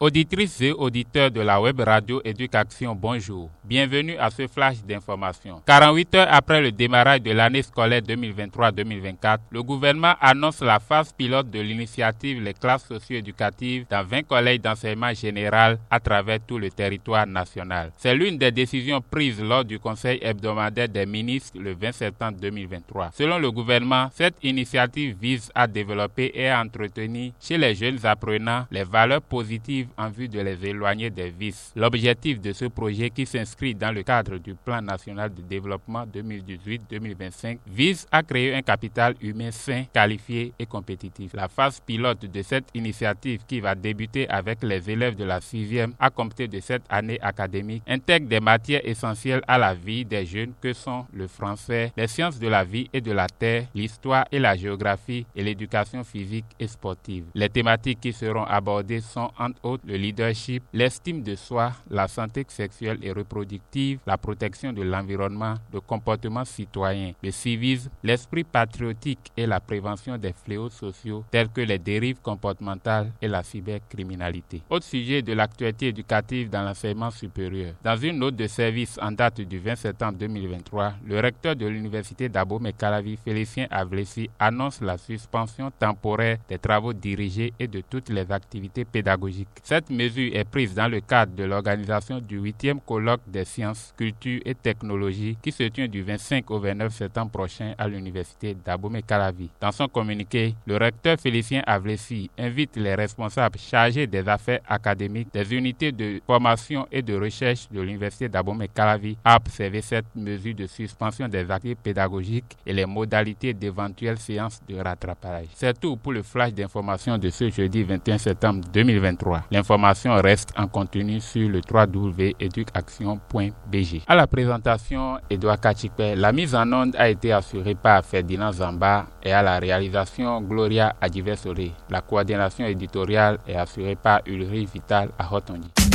Auditrices et auditeurs de la web radio Éducation, bonjour. Bienvenue à ce flash d'information. 48 heures après le démarrage de l'année scolaire 2023-2024, le gouvernement annonce la phase pilote de l'initiative Les classes socio-éducatives dans 20 collèges d'enseignement général à travers tout le territoire national. C'est l'une des décisions prises lors du Conseil hebdomadaire des ministres le 20 septembre 2023. Selon le gouvernement, cette initiative vise à développer et à entretenir chez les jeunes apprenants les valeurs positives en vue de les éloigner des vices. L'objectif de ce projet, qui s'inscrit dans le cadre du Plan national de développement 2018-2025, vise à créer un capital humain sain, qualifié et compétitif. La phase pilote de cette initiative, qui va débuter avec les élèves de la 6e à compter de cette année académique, intègre des matières essentielles à la vie des jeunes que sont le français, les sciences de la vie et de la terre, l'histoire et la géographie et l'éducation physique et sportive. Les thématiques qui seront abordées sont entre autres le leadership, l'estime de soi, la santé sexuelle et reproductive, la protection de l'environnement, le comportement citoyen, le civisme, l'esprit patriotique et la prévention des fléaux sociaux tels que les dérives comportementales et la cybercriminalité. Autre sujet de l'actualité éducative dans l'enseignement supérieur. Dans une note de service en date du 20 septembre 2023, le recteur de l'université d'Abomey-Calavi, Félicien Avlessi, annonce la suspension temporaire des travaux dirigés et de toutes les activités pédagogiques. Cette mesure est prise dans le cadre de l'organisation du 8e colloque des sciences, culture et technologies qui se tient du 25 au 29 septembre prochain à l'université d'Abomey-Calavi. Dans son communiqué, le recteur Félicien Avlessi invite les responsables chargés des affaires académiques des unités de formation et de recherche de l'université d'Abomey-Calavi à observer cette mesure de suspension des activités pédagogiques et les modalités d'éventuelles séances de rattrapage. C'est tout pour le flash d'information de ce jeudi 21 septembre 2023. L'information reste en continu sur le www.educaction.bg. À la présentation, Edouard Kachikpe, la mise en onde a été assurée par Ferdinand Zamba et à la réalisation Gloria Adjivesoré. La coordination éditoriale est assurée par Ulrich Vital Ahotondi.